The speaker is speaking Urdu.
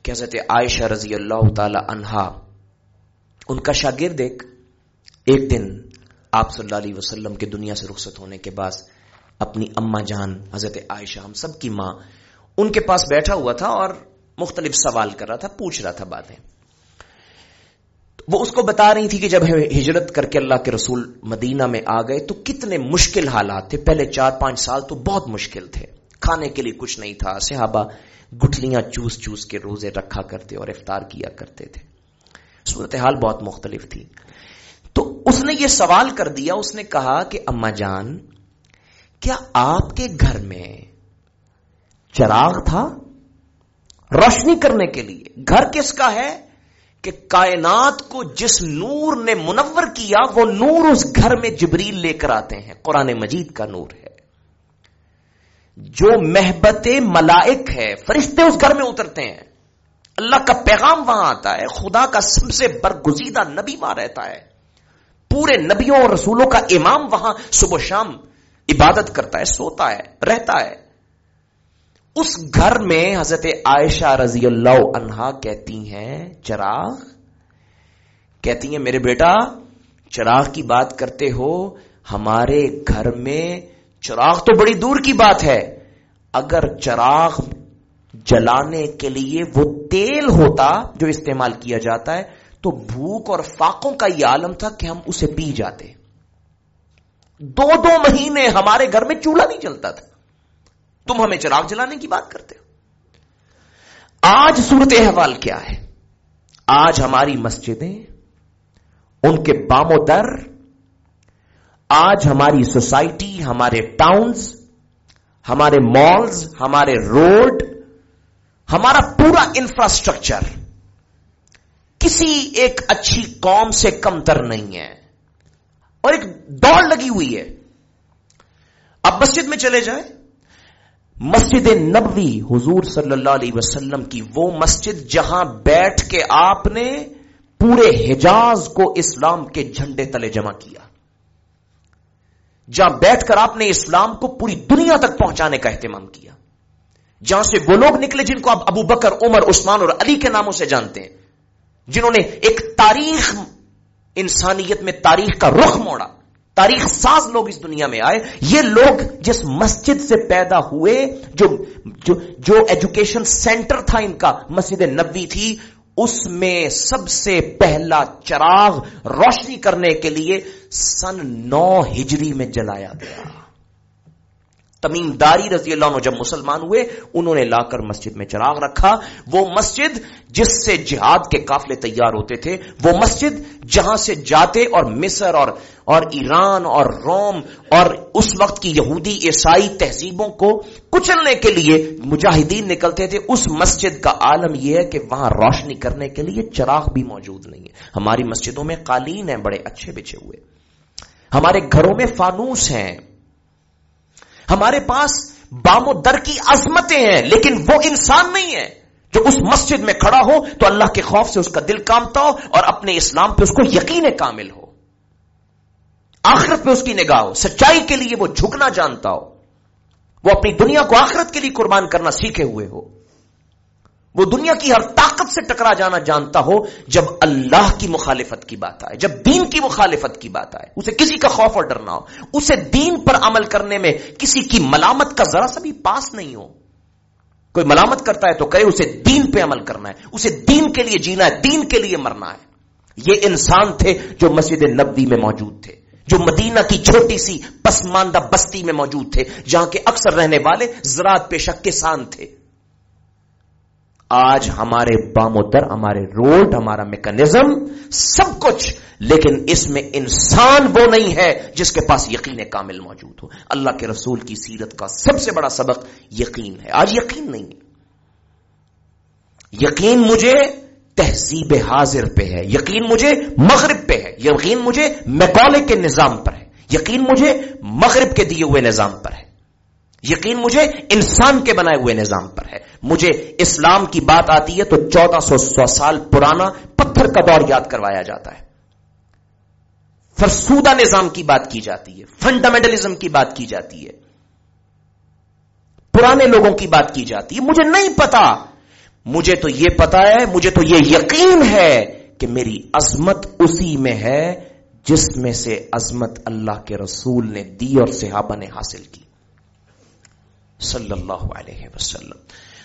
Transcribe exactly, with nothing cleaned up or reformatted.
کہ حضرت عائشہ رضی اللہ تعالی عنہا ان کا شاگرد ایک ایک دن آپ صلی اللہ علیہ وسلم کے دنیا سے رخصت ہونے کے بعد اپنی اماں جان حضرت عائشہ ہم سب کی ماں ان کے پاس بیٹھا ہوا تھا اور مختلف سوال کر رہا تھا, پوچھ رہا تھا باتیں. وہ اس کو بتا رہی تھی کہ جب ہجرت کر کے اللہ کے رسول مدینہ میں آ گئے تو کتنے مشکل حالات تھے. پہلے چار پانچ سال تو بہت مشکل تھے, کھانے کے لیے کچھ نہیں تھا, صحابہ گٹھلیاں چوس چوس کے روزے رکھا کرتے اور افطار کیا کرتے تھے, صورتحال بہت مختلف تھی. تو اس نے یہ سوال کر دیا, اس نے کہا کہ اماں جان کیا آپ کے گھر میں چراغ تھا روشنی کرنے کے لیے؟ گھر کس کا ہے کہ کائنات کو جس نور نے منور کیا وہ نور اس گھر میں جبریل لے کر آتے ہیں, قرآن مجید کا نور ہے. جو محبت ملائک ہے, فرشتے اس گھر میں اترتے ہیں, اللہ کا پیغام وہاں آتا ہے, خدا کا سب سے برگزیدہ نبی وہاں رہتا ہے, پورے نبیوں اور رسولوں کا امام وہاں صبح و شام عبادت کرتا ہے, سوتا ہے, رہتا ہے. اس گھر میں حضرت عائشہ رضی اللہ عنہا کہتی ہیں چراغ, کہتی ہیں میرے بیٹا چراغ کی بات کرتے ہو, ہمارے گھر میں چراغ تو بڑی دور کی بات ہے, اگر چراغ جلانے کے لیے وہ تیل ہوتا جو استعمال کیا جاتا ہے تو بھوک اور فاقوں کا یہ عالم تھا کہ ہم اسے پی جاتے. دو دو مہینے ہمارے گھر میں چولہا نہیں چلتا تھا, تم ہمیں چراغ جلانے کی بات کرتے ہو. آج صورت احوال کیا ہے؟ آج ہماری مسجدیں, ان کے بام و در, آج ہماری سوسائٹی, ہمارے ٹاؤنز, ہمارے مالز, ہمارے روڈ, ہمارا پورا انفراسٹرکچر کسی ایک اچھی قوم سے کم تر نہیں ہے, اور ایک دوڑ لگی ہوئی ہے. اب مسجد میں چلے جائیں, مسجد نبوی حضور صلی اللہ علیہ وسلم کی وہ مسجد جہاں بیٹھ کے آپ نے پورے حجاز کو اسلام کے جھنڈے تلے جمع کیا, جہاں بیٹھ کر آپ نے اسلام کو پوری دنیا تک پہنچانے کا اہتمام کیا, جہاں سے وہ لوگ نکلے جن کو آپ ابو بکر, عمر, عثمان اور علی کے ناموں سے جانتے ہیں, جنہوں نے ایک تاریخ, انسانیت میں تاریخ کا رخ موڑا, تاریخ ساز لوگ اس دنیا میں آئے. یہ لوگ جس مسجد سے پیدا ہوئے, جو جو جو ایجوکیشن سینٹر تھا ان کا مسجد نبوی تھی, اس میں سب سے پہلا چراغ روشنی کرنے کے لیے سن نو ہجری میں جلایا گیا. تمیم داری رضی اللہ عنہ جب مسلمان ہوئے, انہوں نے لا کر مسجد میں چراغ رکھا. وہ مسجد جس سے جہاد کے قافلے تیار ہوتے تھے, وہ مسجد جہاں سے جاتے اور مصر اور اور ایران اور روم اور اس وقت کی یہودی عیسائی تہذیبوں کو کچلنے کے لیے مجاہدین نکلتے تھے, اس مسجد کا عالم یہ ہے کہ وہاں روشنی کرنے کے لیے چراغ بھی موجود نہیں ہے. ہماری مسجدوں میں قالین ہیں بڑے اچھے بچھے ہوئے, ہمارے گھروں میں فانوس ہیں, ہمارے پاس بام و در کی عظمتیں ہیں, لیکن وہ انسان نہیں ہے جو اس مسجد میں کھڑا ہو تو اللہ کے خوف سے اس کا دل کامتا ہو اور اپنے اسلام پہ اس کو یقین کامل ہو, آخرت پہ اس کی نگاہ ہو, سچائی کے لیے وہ جھکنا جانتا ہو, وہ اپنی دنیا کو آخرت کے لیے قربان کرنا سیکھے ہوئے ہو, وہ دنیا کی ہر طاقت سے ٹکرا جانا جانتا ہو. جب اللہ کی مخالفت کی بات آئے, جب دین کی مخالفت کی بات آئے, اسے کسی کا خوف اور ڈر نہ ہو, اسے دین پر عمل کرنے میں کسی کی ملامت کا ذرا سا بھی پاس نہیں ہو. کوئی ملامت کرتا ہے تو کہے اسے دین پہ عمل کرنا ہے, اسے دین کے لیے جینا ہے, دین کے لیے مرنا ہے. یہ انسان تھے جو مسجد نبوی میں موجود تھے, جو مدینہ کی چھوٹی سی پسماندہ بستی میں موجود تھے, جہاں کے اکثر رہنے والے زراعت پیشہ کسان تھے. آج ہمارے بام و در, ہمارے روڈ, ہمارا میکانزم, سب کچھ, لیکن اس میں انسان وہ نہیں ہے جس کے پاس یقین کامل موجود ہو. اللہ کے رسول کی سیرت کا سب سے بڑا سبق یقین ہے. آج یقین نہیں ہے. یقین مجھے تہذیب حاضر پہ ہے, یقین مجھے مغرب پہ ہے, یقین مجھے میکالے کے نظام پر ہے, یقین مجھے مغرب کے دیے ہوئے نظام پر ہے, یقین مجھے انسان کے بنائے ہوئے نظام پر ہے. مجھے اسلام کی بات آتی ہے تو چودہ سو سو سال پرانا پتھر کا دور یاد کروایا جاتا ہے, فرسودہ نظام کی بات کی جاتی ہے, فنڈامنٹلزم کی بات کی جاتی ہے, پرانے لوگوں کی بات کی جاتی ہے. مجھے نہیں پتا مجھے تو یہ پتا ہے، مجھے تو یہ یقین ہے کہ میری عظمت اسی میں ہے جس میں سے عظمت اللہ کے رسول نے دی اور صحابہ نے حاصل کی صلی اللہ علیہ وسلم.